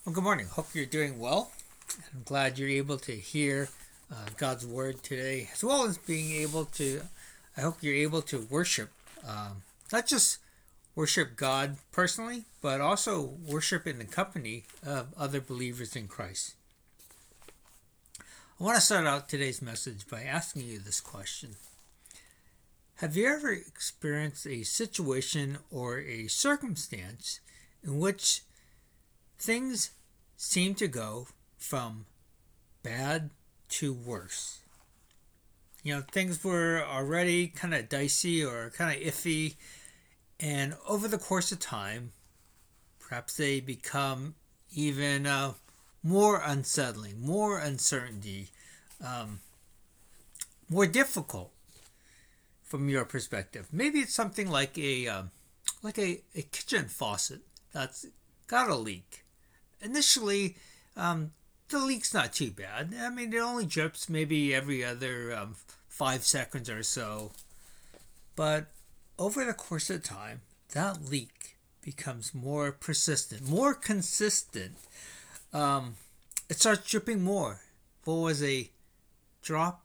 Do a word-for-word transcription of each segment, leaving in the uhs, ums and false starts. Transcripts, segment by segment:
Well, good morning. Hope you're doing well. I'm glad you're able to hear uh, God's word today, as well as being able to. I hope you're able to worship, um, not just worship God personally, but also worship in the company of other believers in Christ. I want to start out today's message by asking you this question. Have you ever experienced a situation or a circumstance in which things seem to go from bad to worse? You know, things were already kind of dicey or kind of iffy, and over the course of time, perhaps they become even uh, more unsettling, more uncertainty, um, more difficult from your perspective. Maybe it's something like a um, like a, a kitchen faucet that's got a leak. Initially, um, the leak's not too bad. I mean, it only drips maybe every other um, five seconds or so. But over the course of time, that leak becomes more persistent, more consistent. Um, it starts dripping more. What was a drop,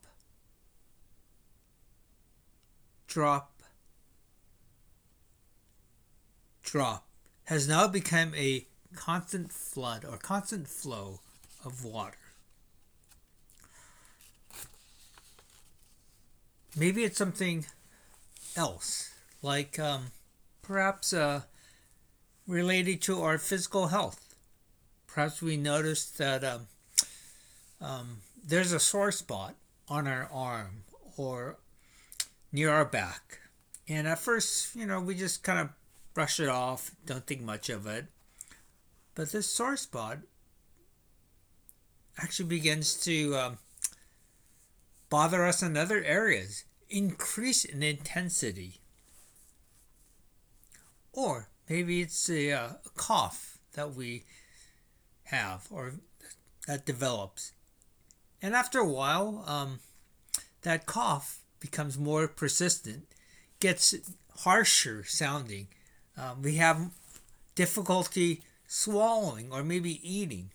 drop, drop has now become a constant flood or constant flow of water. Maybe it's something else, like um, perhaps uh, related to our physical health. Perhaps we noticed that um, um, there's a sore spot on our arm or near our back. And at first, you know, we just kind of brush it off, don't think much of it. But this sore spot actually begins to um, bother us in other areas, increase in intensity. Or maybe it's a, uh, a cough that we have or that develops. And after a while, um, that cough becomes more persistent, gets harsher sounding. Um, we have difficulty swallowing or maybe eating.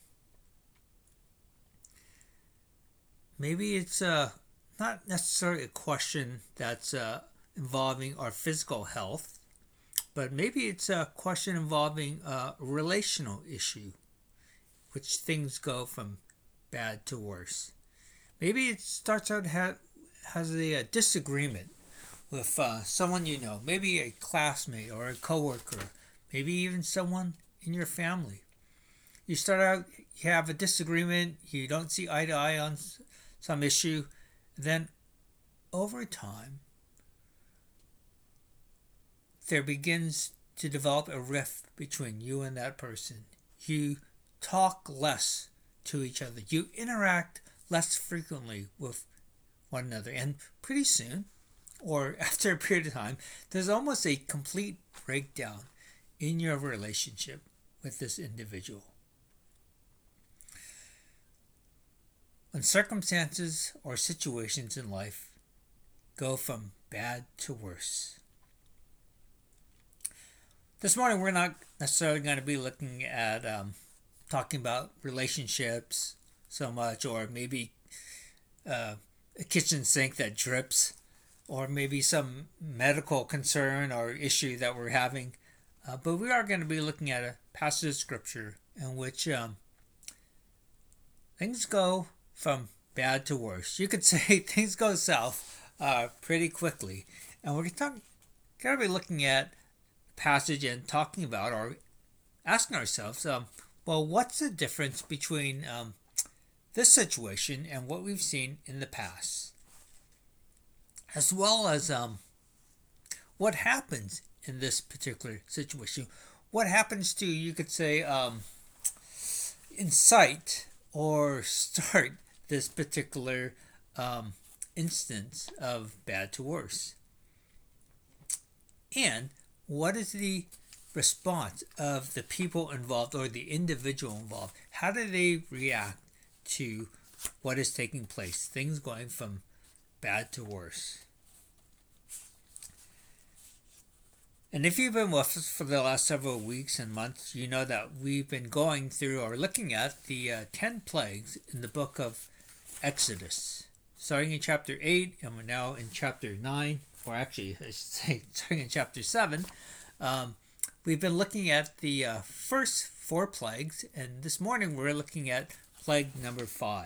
Maybe it's uh, not necessarily a question that's uh, involving our physical health, but maybe it's a question involving a relational issue, which things go from bad to worse. Maybe it starts out ha- has a, a disagreement with uh, someone you know, maybe a classmate or a coworker, maybe even someone in your family. You start out, you have a disagreement, you don't see eye to eye on some issue, then over time, there begins to develop a rift between you and that person. You talk less to each other, you interact less frequently with one another, and pretty soon, or after a period of time, there's almost a complete breakdown in your relationship with this individual. When circumstances or situations in life go from bad to worse. This morning, we're not necessarily going to be looking at um, talking about relationships so much, or maybe uh, a kitchen sink that drips, or maybe some medical concern or issue that we're having. Uh, but we are going to be looking at a passage of scripture in which um, things go from bad to worse. You could say things go south uh, pretty quickly. And we're going to be looking at the passage and talking about or asking ourselves, um, well, what's the difference between um, this situation and what we've seen in the past? As well as um, what happens in this particular situation. What happens to, you could say, um, incite or start this particular um, instance of bad to worse? And what is the response of the people involved or the individual involved? How do they react to what is taking place? Things going from bad to worse. And if you've been with us for the last several weeks and months, you know that we've been going through or looking at the uh, ten plagues in the book of Exodus. Starting in chapter eight, and we're now in chapter nine, or actually, I should say, starting in chapter seven. Um, we've been looking at the uh, first four plagues, and this morning we're looking at plague number five.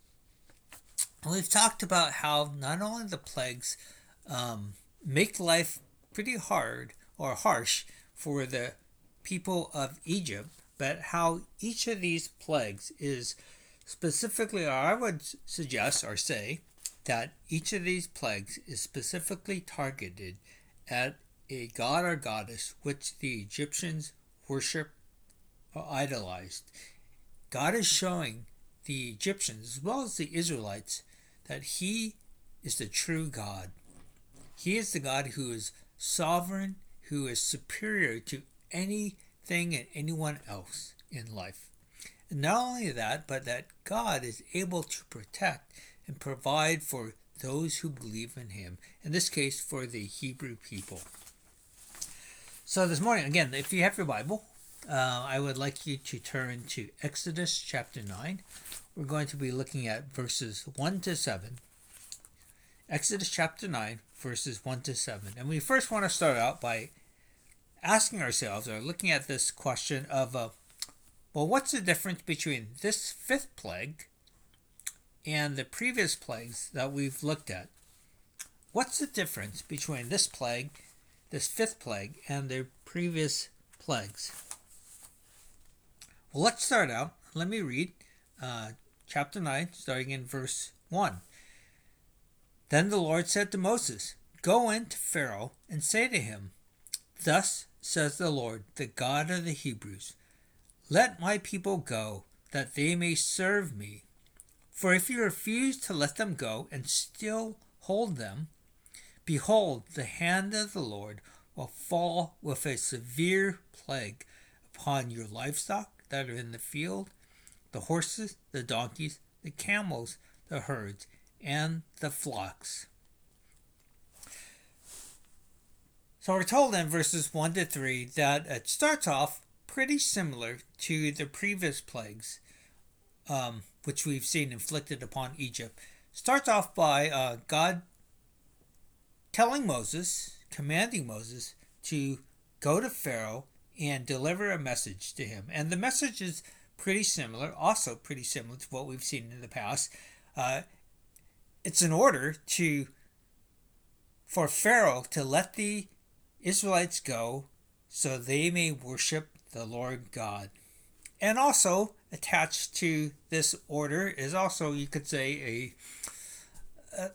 And we've talked about how not only the plagues um, make life pretty hard or harsh for the people of Egypt, but how each of these plagues is specifically, or I would suggest or say, that each of these plagues is specifically targeted at a god or goddess which the Egyptians worship or idolized. God is showing the Egyptians as well as the Israelites that He is the true God. He is the God who is sovereign, who is superior to anything and anyone else in life. And not only that, but that God is able to protect and provide for those who believe in Him. In this case, for the Hebrew people. So this morning, again, if you have your Bible, uh, I would like you to turn to Exodus chapter nine. We're going to be looking at verses one to seven. Exodus chapter nine, verses one to seven. And we first want to start out by asking ourselves, or looking at this question of, uh, well, what's the difference between this fifth plague and the previous plagues that we've looked at? What's the difference between this plague, this fifth plague, and the previous plagues? Well, let's start out. Let me read uh, chapter nine, starting in verse one. Then the Lord said to Moses, "Go in to Pharaoh and say to him, 'Thus says the Lord, the God of the Hebrews, let my people go, that they may serve me. For if you refuse to let them go and still hold them, behold, the hand of the Lord will fall with a severe plague upon your livestock that are in the field, the horses, the donkeys, the camels, the herds, and the flocks.'" So we're told in verses one to three that it starts off pretty similar to the previous plagues, um, which we've seen inflicted upon Egypt. Starts off by uh, God telling Moses, commanding Moses to go to Pharaoh and deliver a message to him. And the message is pretty similar, also pretty similar to what we've seen in the past. Uh, it's an order to for Pharaoh to let the Israelites go so they may worship the Lord God. And also attached to this order is also, you could say, a, a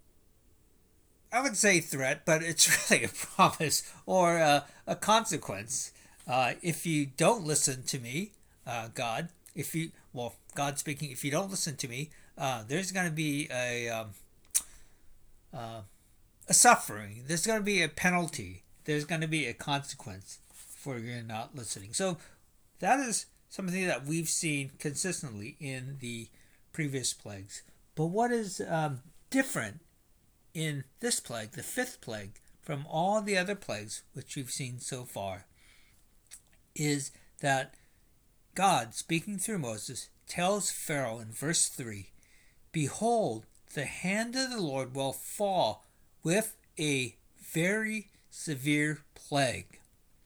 I would say threat, but it's really a promise or a, a consequence. Uh, if you don't listen to me, uh, God, if you, well, God speaking, if you don't listen to me, uh, there's going to be a, um, uh, a suffering. There's going to be a penalty. There's going to be a consequence for your not listening. So that is something that we've seen consistently in the previous plagues. But what is um, different in this plague, the fifth plague, from all the other plagues which we've seen so far, is that God, speaking through Moses, tells Pharaoh in verse three, "Behold, the hand of the Lord will fall with a very severe plague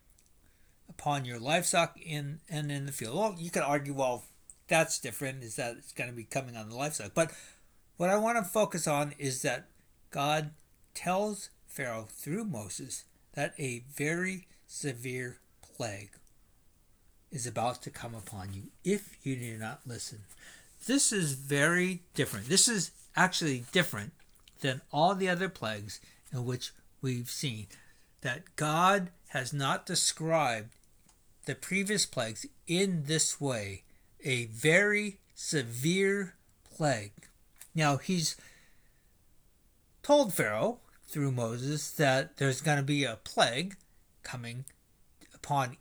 upon your livestock in and in the field." Well, you could argue, well, that's different, is that it's going to be coming on the livestock. But what I want to focus on is that God tells Pharaoh through Moses that a very severe plague is about to come upon you if you do not listen. This is very different. This is actually different than all the other plagues in which we've seen. That God has not described the previous plagues in this way, a very severe plague. Now, he's told Pharaoh through Moses that there's going to be a plague coming upon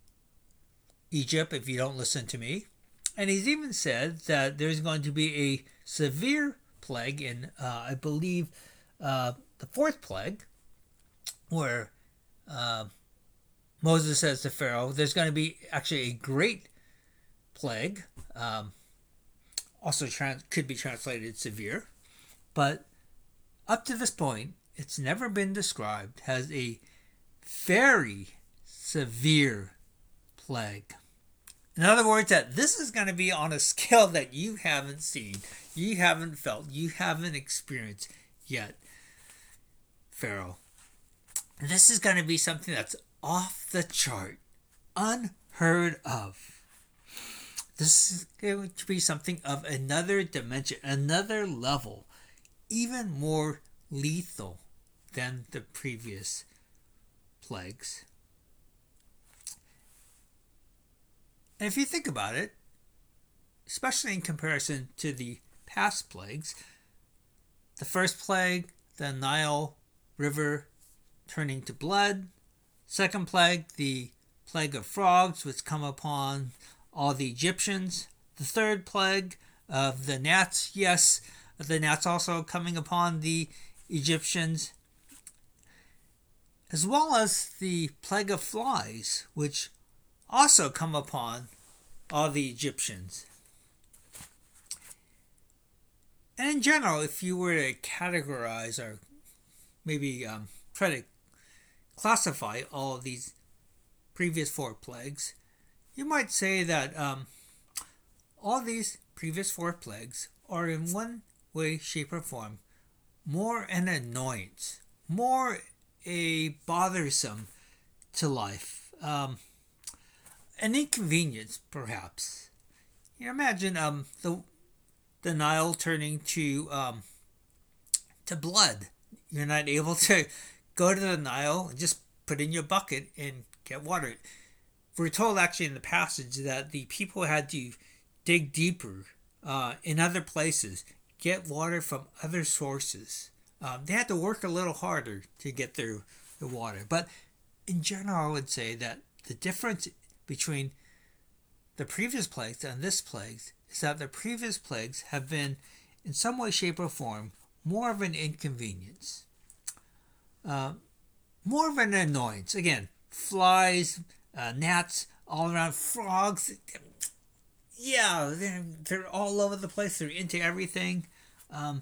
Egypt if you don't listen to me. And he's even said that there's going to be a severe plague in, uh, I believe, uh, the fourth plague, where uh, Moses says to Pharaoh, there's going to be actually a great plague. Um, also trans- could be translated severe. But up to this point, it's never been described as a very severe plague. In other words, that this is going to be on a scale that you haven't seen, you haven't felt, you haven't experienced yet, Pharaoh. This is going to be something that's off the chart, unheard of. This is going to be something of another dimension, another level, even more lethal than the previous plagues. And if you think about it, especially in comparison to the past plagues, the first plague, the Nile River turning to blood. Second plague, the plague of frogs, which come upon all the Egyptians. The third plague of the gnats, yes, the gnats also coming upon the Egyptians, as well as the plague of flies, which also come upon all the Egyptians. And in general, if you were to categorize or maybe um, try to classify all of these previous four plagues, you might say that um, all these previous four plagues are in one way, shape, or form more an annoyance, more a bothersome to life, um, an inconvenience, perhaps. You know, imagine um, the the Nile turning to um, to blood. You're not able to go to the Nile and just put in your bucket and get water. We're told actually in the passage that the people had to dig deeper uh, in other places, get water from other sources. Um, they had to work a little harder to get their the water. But in general, I would say that the difference between the previous plagues and this plague is that the previous plagues have been, in some way, shape, or form, more of an inconvenience. Uh, more of an annoyance. Again, flies, uh, gnats, all around, frogs. Yeah, they're, they're all over the place. They're into everything. Um,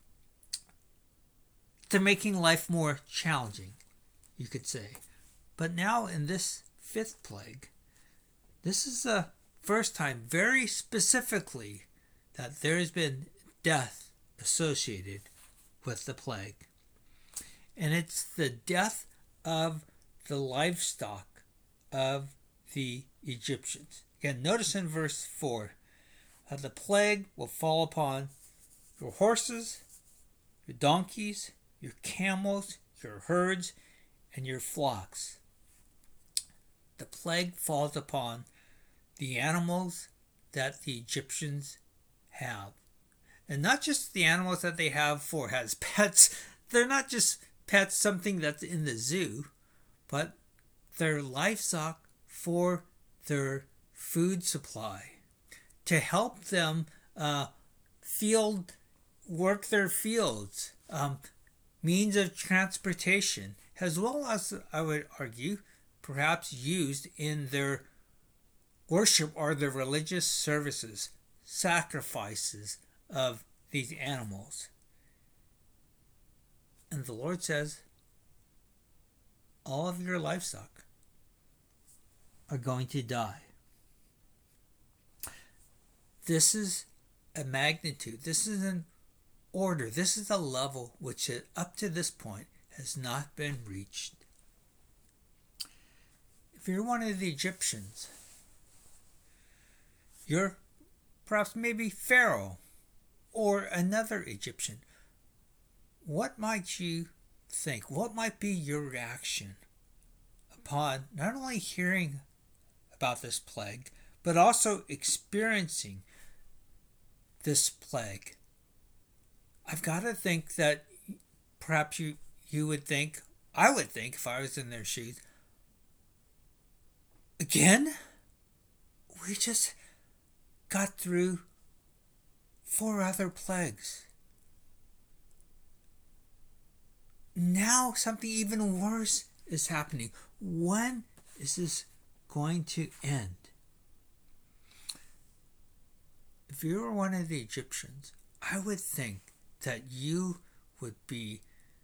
they're making life more challenging, you could say. But now in this fifth plague, this is the first time very specifically that there has been death associated with the plague. And it's the death of the livestock of the Egyptians. Again, notice in verse four, uh, the plague will fall upon your horses, your donkeys, your camels, your herds, and your flocks. The plague falls upon the animals that the Egyptians have. And not just the animals that they have for as pets. They're not just pets, something that's in the zoo, but their livestock for their food supply, to help them uh, field work their fields, um, means of transportation, as well as, I would argue, perhaps used in their worship or their religious services, sacrifices of these animals. And the Lord says, all of your livestock are going to die. This is a magnitude. This is an order. This is a level which up to this point has not been reached. If you're one of the Egyptians, you're perhaps maybe Pharaoh or another Egyptian, what might you think? What might be your reaction upon not only hearing about this plague, but also experiencing this plague? I've got to think that perhaps you, you would think, I would think if I was in their shoes, again? We just got through four other plagues. Now something even worse is happening. When is this going to end? If you were one of the Egyptians, I would think that you would be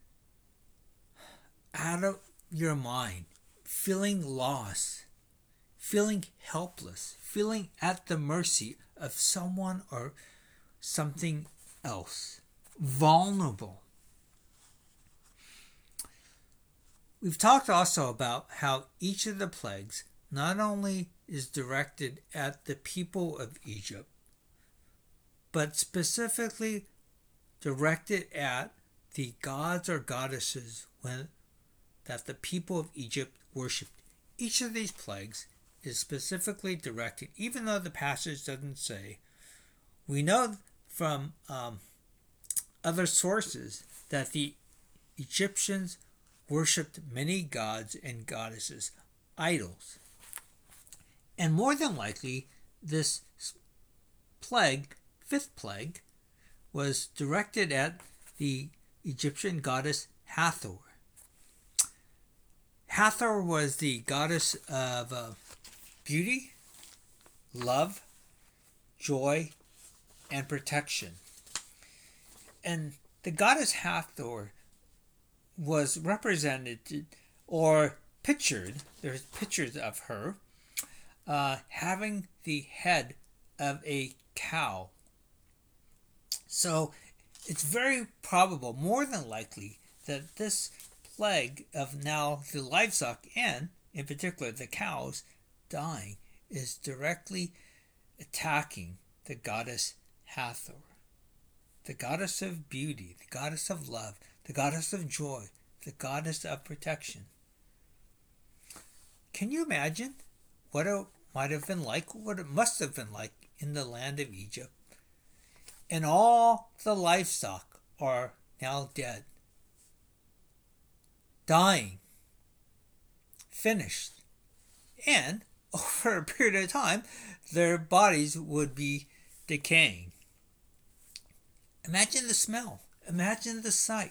out of your mind, feeling lost, feeling helpless, feeling at the mercy of someone or something else, vulnerable. We've talked also about how each of the plagues not only is directed at the people of Egypt, but specifically directed at the gods or goddesses when, that the people of Egypt worshipped. Each of these plagues is specifically directed, even though the passage doesn't say. We know from um, other sources that the Egyptians worshipped many gods and goddesses, idols. And more than likely, this plague, fifth plague, was directed at the Egyptian goddess Hathor. Hathor was the goddess of uh, beauty, love, joy, and protection. And the goddess Hathor was represented or pictured, there's pictures of her, uh, having the head of a cow. So it's very probable, more than likely, that this plague of now the livestock and, in particular, the cows dying is directly attacking the goddess Hathor, the goddess of beauty, the goddess of love, the goddess of joy, the goddess of protection. Can you imagine what it might have been like, what it must have been like in the land of Egypt? And all the livestock are now dead, dying, finished, and over a period of time, their bodies would be decaying. Imagine the smell. Imagine the sight.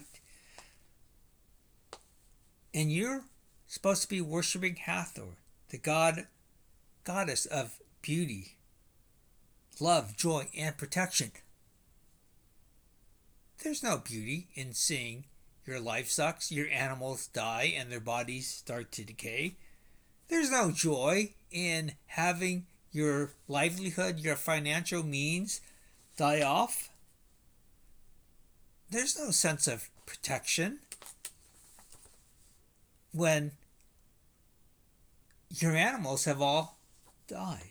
And you're supposed to be worshiping Hathor, the god, goddess of beauty, love, joy, and protection. There's no beauty in seeing your livestock, your animals die and their bodies start to decay. There's no joy in having your livelihood, your financial means die off. There's no sense of protection when your animals have all died.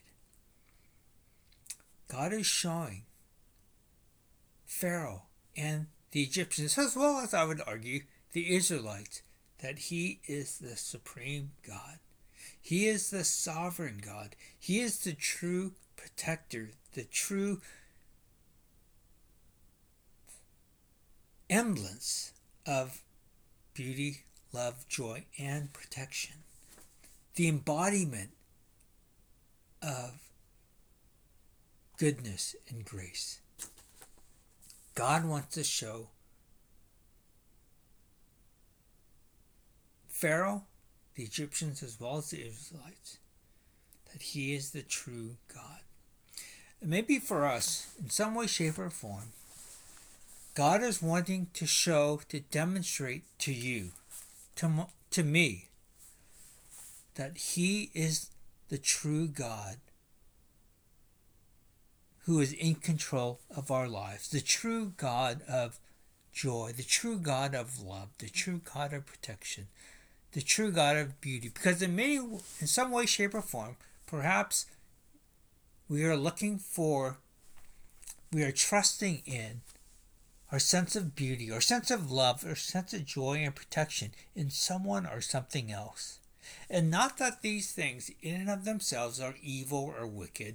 God is showing Pharaoh and the Egyptians, as well as I would argue the Israelites, that he is the supreme God. He is the sovereign God. He is the true protector, the true emblance of beauty, love, joy, and protection. The embodiment of goodness and grace. God wants to show Pharaoh, the Egyptians, as well as the Israelites, that he is the true God. And maybe for us, in some way, shape, or form, God is wanting to show, to demonstrate to you, to, to me, that he is the true God who is in control of our lives, the true God of joy, the true God of love, the true God of protection, the true God of beauty. Because in many, in some way, shape, or form, perhaps we are looking for, we are trusting in our sense of beauty, our sense of love, our sense of joy and protection in someone or something else. And not that these things in and of themselves are evil or wicked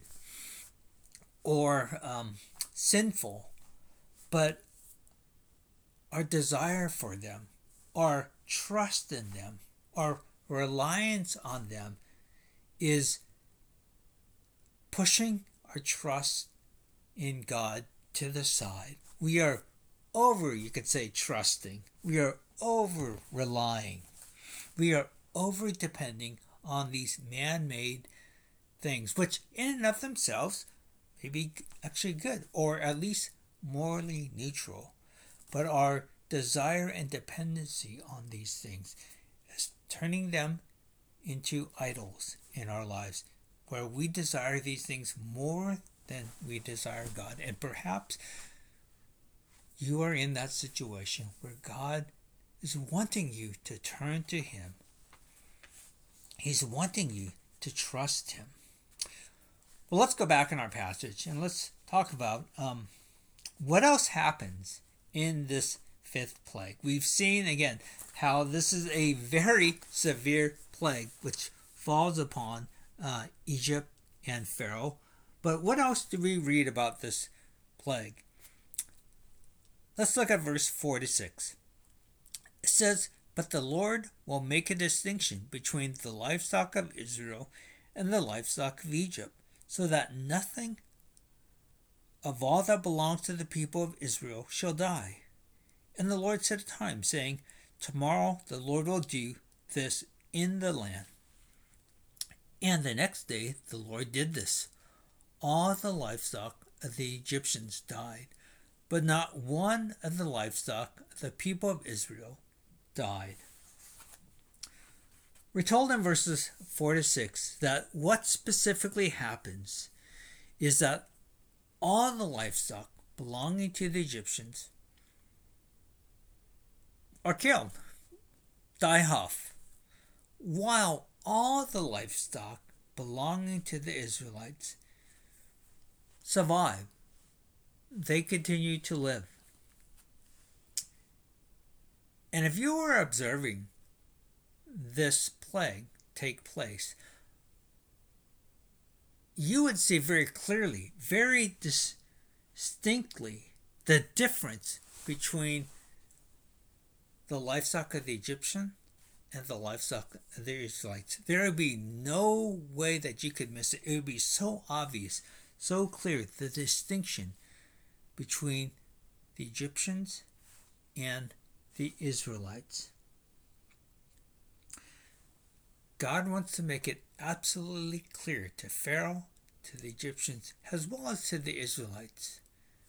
or um, sinful, but our desire for them, our trust in them, our reliance on them is pushing our trust in God to the side. We are over, you could say, trusting. We are over relying. We are over depending on these man-made things, which in and of themselves may be actually good, or at least morally neutral. But our desire and dependency on these things is turning them into idols in our lives, where we desire these things more than we desire God. And perhaps you are in that situation where God is wanting you to turn to Him. He's wanting you to trust Him. Well, let's go back in our passage and let's talk about um, what else happens in this fifth plague. We've seen again how this is a very severe plague which falls upon uh, Egypt and Pharaoh. But what else do we read about this plague? Let's look at verse four to six. It says, "But the Lord will make a distinction between the livestock of Israel and the livestock of Egypt, so that nothing of all that belongs to the people of Israel shall die." And the Lord set a time, saying, "Tomorrow the Lord will do this in the land." And the next day the Lord did this. All the livestock of the Egyptians died, but not one of the livestock of the people of Israel died. We're told in verses four to six that what specifically happens is that all the livestock belonging to the Egyptians are killed, die off, while all the livestock belonging to the Israelites survive. They continue to live. And if you were observing this plague take place, you would see very clearly, very dis- distinctly, the difference between the livestock of the Egyptian and the livestock of the Israelites. There would be no way that you could miss it. It would be so obvious, so clear, the distinction between the Egyptians and the Israelites. God wants to make it absolutely clear to Pharaoh, to the Egyptians, as well as to the Israelites,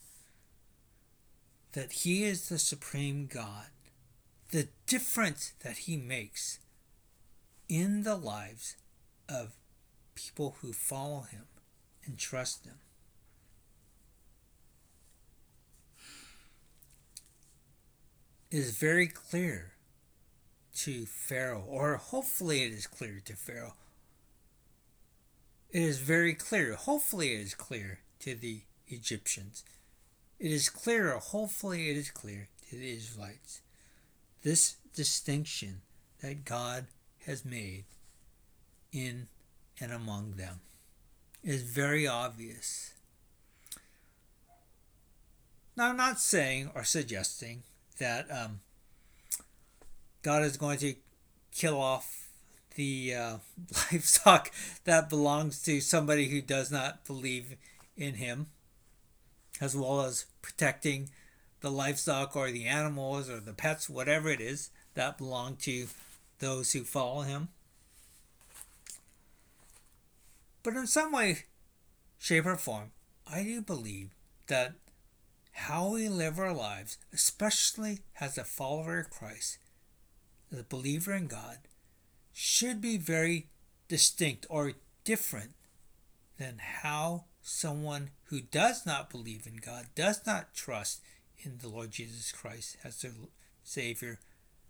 that He is the supreme God. The difference that He makes in the lives of people who follow Him and trust Him. Is very clear to Pharaoh, or hopefully it is clear to Pharaoh. It is very clear, hopefully it is clear to the Egyptians. It is clear, hopefully it is clear to the Israelites. This distinction that God has made in and among them is very obvious. Now, I'm not saying or suggesting that um, God is going to kill off the uh, livestock that belongs to somebody who does not believe in Him, as well as protecting the livestock or the animals or the pets, whatever it is, that belong to those who follow Him. But in some way, shape, or form, I do believe that how we live our lives, especially as a follower of Christ, as a believer in God, should be very distinct or different than how someone who does not believe in God, does not trust in the Lord Jesus Christ as their Savior,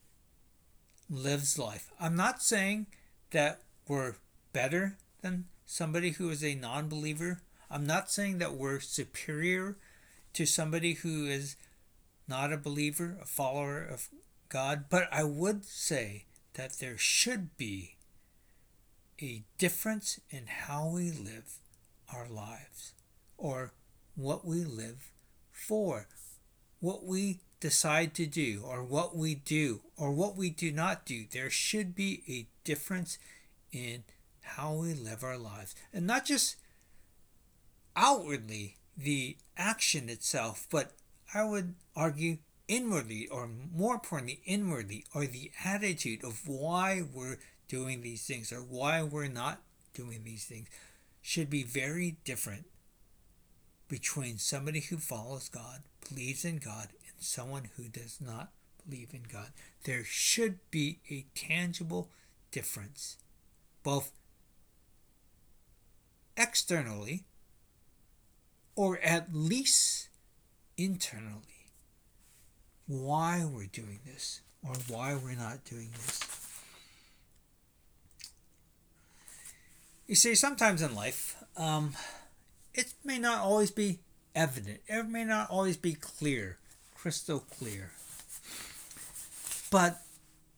lives life. I'm not saying that we're better than somebody who is a non-believer. I'm not saying that we're superior to somebody who is not a believer, a follower of God, but I would say that there should be a difference in how we live our lives, or what we live for, what we decide to do, or what we do, or what we do not do. There should be a difference in how we live our lives, and not just outwardly the action itself, but I would argue inwardly, or more importantly inwardly, or the attitude of why we're doing these things or why we're not doing these things should be very different between somebody who follows God, believes in God, and someone who does not believe in God. There should be a tangible difference, both externally or at least internally, why we're doing this or why we're not doing this. You see, sometimes in life, um, it may not always be evident. It may not always be clear, crystal clear. But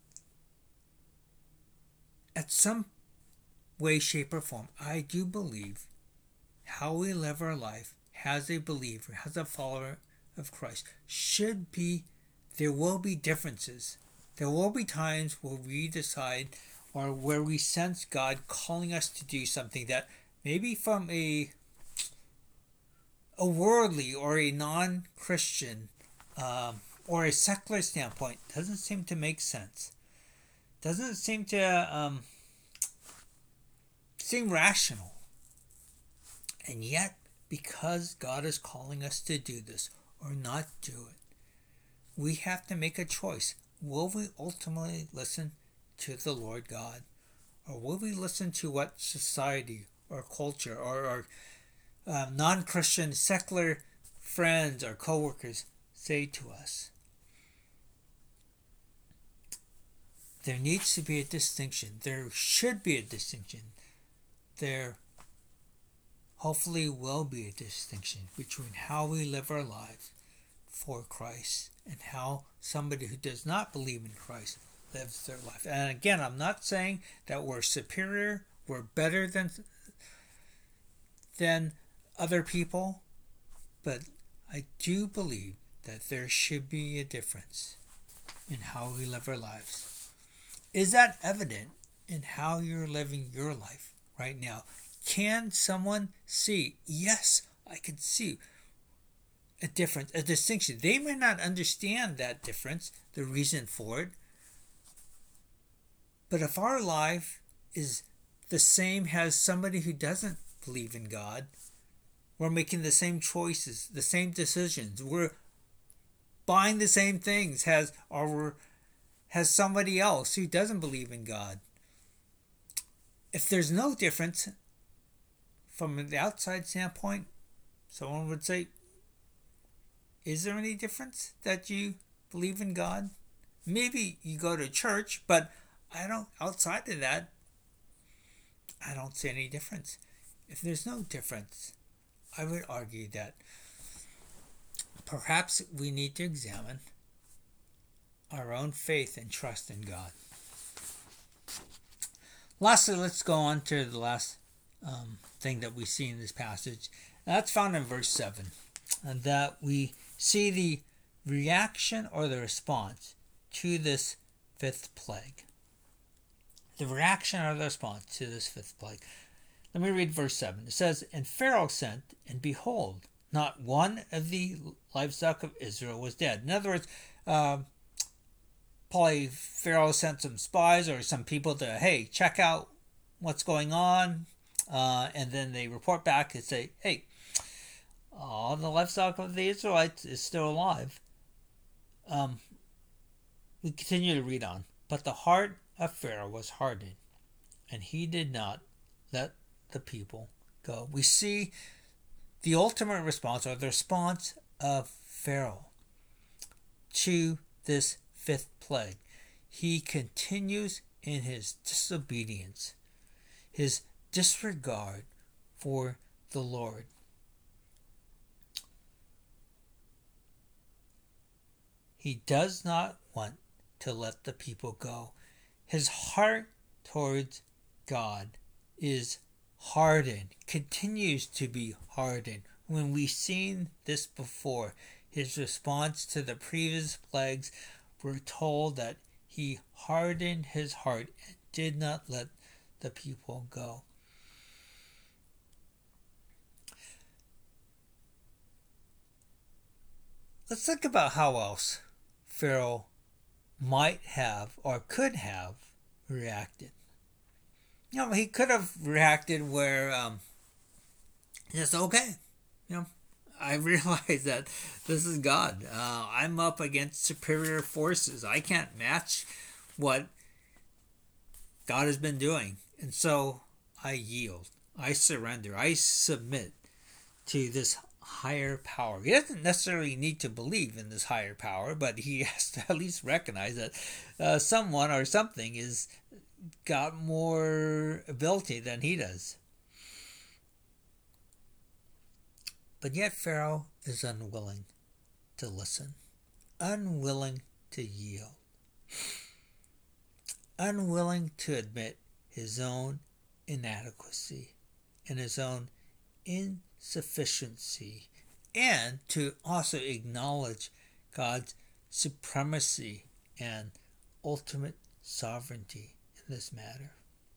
at some way, shape, or form, I do believe how we live our life as a believer, as a follower of Christ, should be, there will be differences. There will be times where we decide or where we sense God calling us to do something that maybe from a a worldly or a non-Christian um, or a secular standpoint doesn't seem to make sense. Doesn't seem to um, seem rational. And yet, because God is calling us to do this or not do it, we have to make a choice. Will we ultimately listen to the Lord God? Or will we listen to what society or culture or our um, non-Christian secular friends or co-workers say to us? There needs to be a distinction. There should be a distinction. There hopefully will be a distinction between how we live our lives for Christ and how somebody who does not believe in Christ lives their life. And again, I'm not saying that we're superior, we're better than than other people, but I do believe that there should be a difference in how we live our lives. Is that evident in how you're living your life right now? Can someone see? Yes, I can see a difference, a distinction. They may not understand that difference, the reason for it. But if our life is the same as somebody who doesn't believe in God, we're making the same choices, the same decisions. We're buying the same things as or we're, has somebody else who doesn't believe in God. If there's no difference from the outside standpoint, someone would say, is there any difference that you believe in God? Maybe you go to church, but I don't, outside of that, I don't see any difference. If there's no difference, I would argue that perhaps we need to examine our own faith and trust in God. Lastly, let's go on to the last um, thing that we see in this passage. And that's found in verse seven. And that we see the reaction or the response to this fifth plague. The reaction or the response to this fifth plague. Let me read verse seven. It says, And Pharaoh sent, and behold, not one of the livestock of Israel was dead. In other words, uh, probably Pharaoh sent some spies or some people to, hey, check out what's going on. Uh, and then they report back and say, hey, all the livestock of the Israelites is still alive. Um, we continue to read on. But the heart of Pharaoh was hardened, and he did not let the people go. We see the ultimate response, or the response of Pharaoh to this fifth plague. He continues in his disobedience, his disregard for the Lord. He does not want to let the people go. His heart towards God is hardened, continues to be hardened. When we've seen this before, his response to the previous plagues, we're told that he hardened his heart and did not let the people go. Let's think about how else Pharaoh might have or could have reacted. You know, he could have reacted where, um, just okay, you know, I realize that this is God. Uh, I'm up against superior forces. I can't match what God has been doing. And so I yield. I surrender. I submit to this higher power. He doesn't necessarily need to believe in this higher power, but he has to at least recognize that uh, someone or something is got more ability than he does. But yet Pharaoh is unwilling to listen, unwilling to yield, unwilling to admit his own inadequacy and his own insufficiency, and to also acknowledge God's supremacy and ultimate sovereignty in this matter.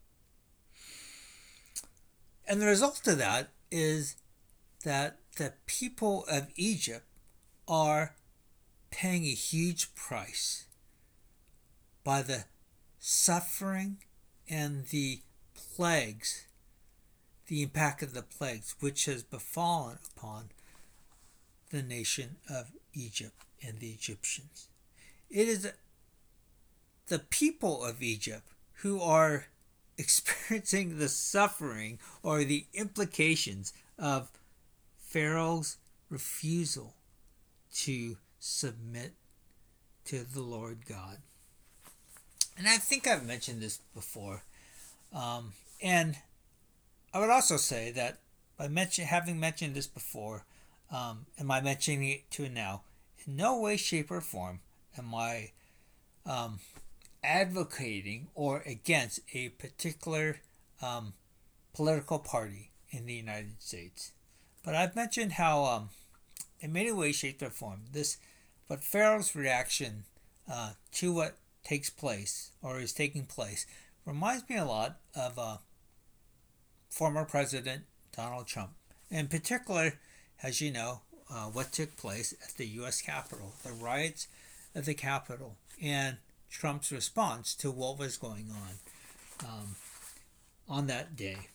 And the result of that is that the people of Egypt are paying a huge price by the suffering and the plagues, the impact of the plagues which has befallen upon the nation of Egypt and the Egyptians. It is the people of Egypt who are experiencing the suffering or the implications of Pharaoh's refusal to submit to the Lord God. And I think I've mentioned this before. Um, and I would also say that by mention, having mentioned this before, um, am I mentioning it to now? In no way, shape, or form am I um, advocating or against a particular um, political party in the United States. But I've mentioned how, um, in many ways, shape, or form, this, but Pharaoh's reaction uh, to what takes place or is taking place reminds me a lot of uh, former President Donald Trump. In particular, as you know, uh, what took place at the U S Capitol, the riots at the Capitol, and Trump's response to what was going on um, on that day.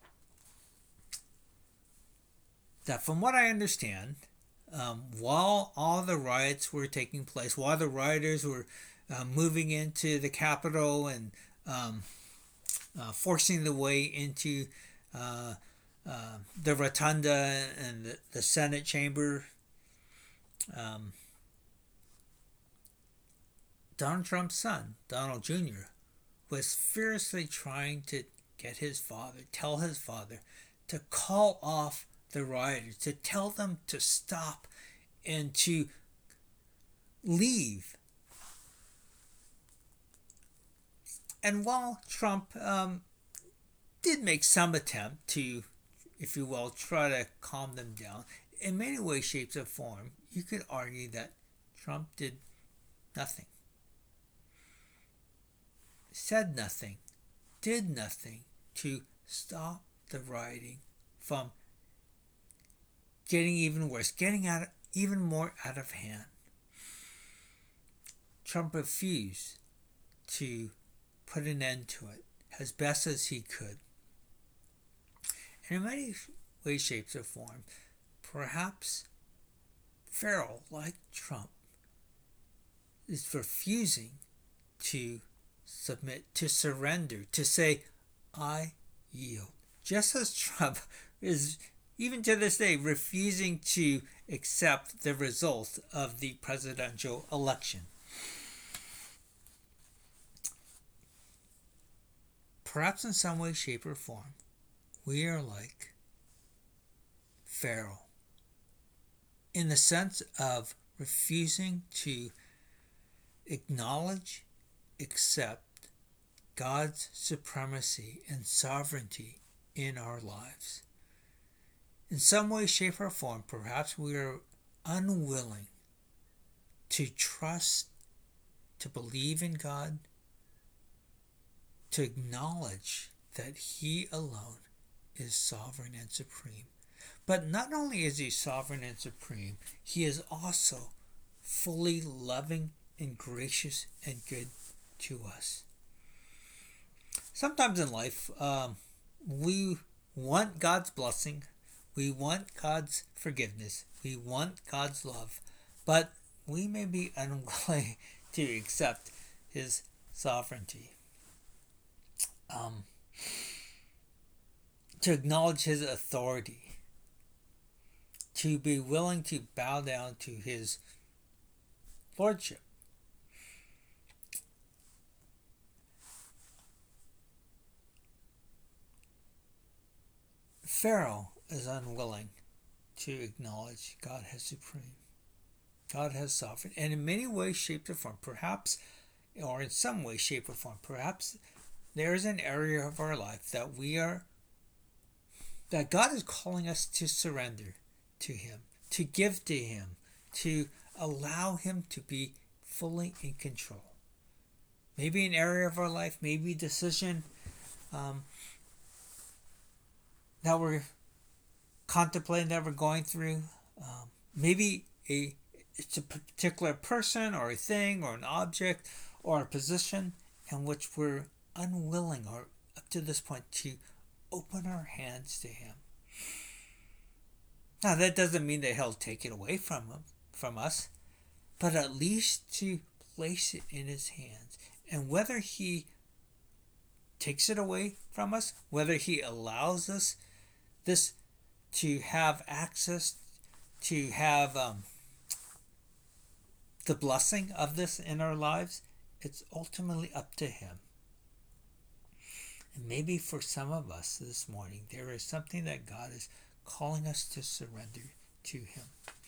That from what I understand, um, while all the riots were taking place, while the rioters were uh, moving into the Capitol and um, uh, forcing the way into uh, uh, the rotunda and the, the Senate chamber, um, Donald Trump's son, Donald Junior, was fiercely trying to get his father, tell his father, to call off the rioters, to tell them to stop and to leave. And while Trump um, did make some attempt to, if you will, try to calm them down, in many ways, shapes, or form, you could argue that Trump did nothing, said nothing, did nothing to stop the rioting from getting even worse, getting out, even more out of hand. Trump refused to put an end to it as best as he could. And in many ways, shapes, or form, perhaps Pharaoh, like Trump, is refusing to submit, to surrender, to say, I yield. Just as Trump is, even to this day, refusing to accept the result of the presidential election. Perhaps in some way, shape, or form, we are like Pharaoh in the sense of refusing to acknowledge, accept God's supremacy and sovereignty in our lives. In some way, shape, or form, perhaps we are unwilling to trust, to believe in God, to acknowledge that He alone is sovereign and supreme. But not only is He sovereign and supreme, He is also fully loving and gracious and good to us. sometimes in life, um, we want God's blessing, we want God's forgiveness, we want God's love, but we may be unwilling to accept His sovereignty, um, to acknowledge His authority, to be willing to bow down to His lordship. Pharaoh is unwilling to acknowledge God as supreme. God has sovereign, and in many ways, shape, or form, perhaps, or in some way, shape, or form, perhaps there is an area of our life that we are, that God is calling us to surrender to Him, to give to Him, to allow Him to be fully in control. Maybe an area of our life, maybe a decision um, that we're contemplating, that we're going through. Um, maybe a it's a particular person or a thing or an object or a position in which we're unwilling, or up to this point, to open our hands to Him. Now, that doesn't mean that He'll take it away from him, from us, but at least to place it in His hands. And whether He takes it away from us, whether He allows us this to have access, to have um, the blessing of this in our lives, it's ultimately up to Him. And maybe for some of us this morning, there is something that God is calling us to surrender to Him.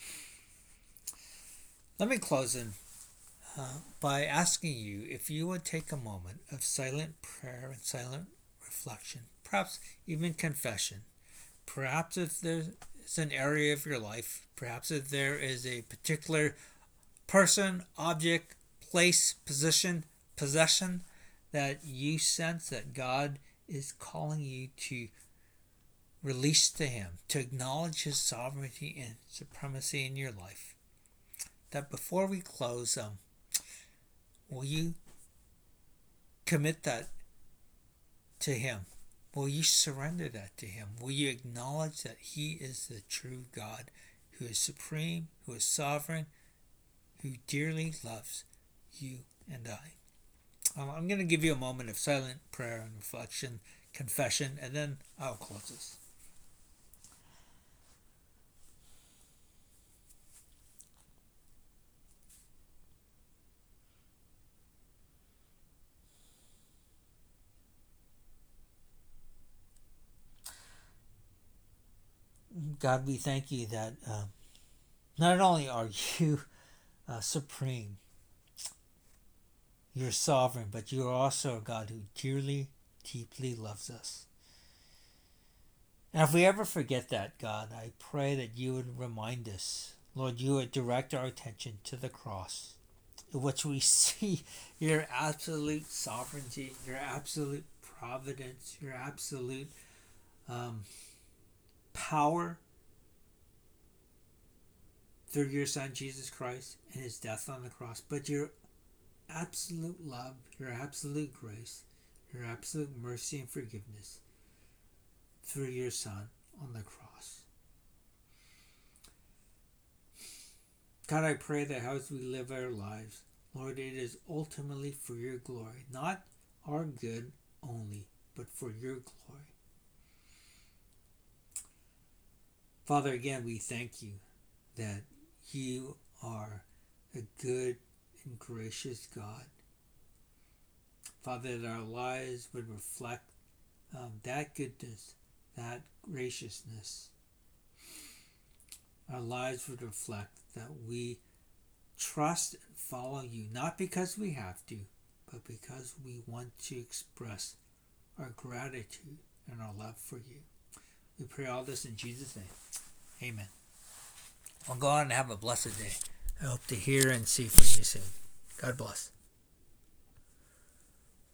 Let me close in uh, by asking you if you would take a moment of silent prayer and silent reflection, perhaps even confession. Perhaps if there's an area of your life, perhaps if there is a particular person, object, place, position, possession that you sense that God is calling you to release to Him, to acknowledge His sovereignty and supremacy in your life. That before we close, um, will you commit that to Him? Will you surrender that to Him? Will you acknowledge that He is the true God, who is supreme, who is sovereign, who dearly loves you and I? Um, I'm going to give you a moment of silent prayer and reflection, confession, and then I'll close this. God, we thank You that uh, not only are You uh, supreme, You're sovereign, but You're also a God who dearly, deeply loves us. And if we ever forget that, God, I pray that You would remind us, Lord, You would direct our attention to the cross, in which we see Your absolute sovereignty, Your absolute providence, Your absolute um, power through Your Son, Jesus Christ, and His death on the cross, but Your absolute love, Your absolute grace, Your absolute mercy and forgiveness through Your Son on the cross. God, I pray that as we live our lives, Lord, it is ultimately for Your glory, not our good only, but for Your glory. Father, again, we thank You that You are a good and gracious God. Father, that our lives would reflect um, that goodness, that graciousness. Our lives would reflect that we trust and follow You, not because we have to, but because we want to express our gratitude and our love for You. We pray all this in Jesus' name. Amen. Well, go on and have a blessed day. I hope to hear and see from you soon. God bless.